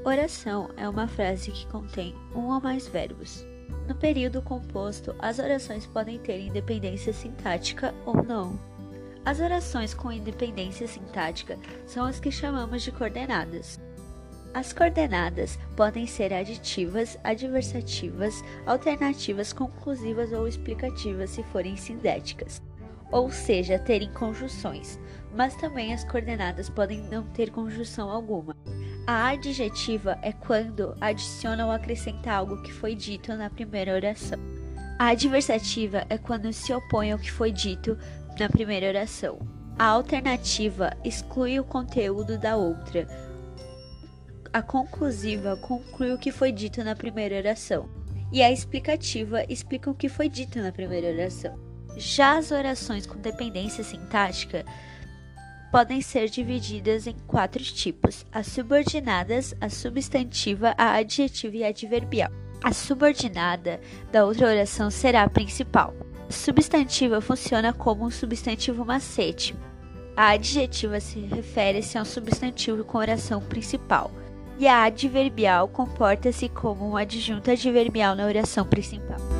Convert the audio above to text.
Oração é uma frase que contém um ou mais verbos. No período composto, as orações podem ter independência sintática ou não. As orações com independência sintática são as que chamamos de coordenadas. As coordenadas podem ser aditivas, adversativas, alternativas, conclusivas ou explicativas se forem sindéticas, ou seja, terem conjunções, mas também as coordenadas podem não ter conjunção alguma. A adjetiva é quando adiciona ou acrescenta algo que foi dito na primeira oração. A adversativa é quando se opõe ao que foi dito na primeira oração. A alternativa exclui o conteúdo da outra. A conclusiva conclui o que foi dito na primeira oração. E a explicativa explica o que foi dito na primeira oração. Já as orações com dependência sintática podem ser divididas em 4 tipos: as subordinadas, a substantiva, a adjetiva e a adverbial. A subordinada da outra oração será a principal. A substantiva funciona como um substantivo macete. A adjetiva se refere-se a um substantivo com oração principal. E a adverbial comporta-se como um adjunto adverbial na oração principal.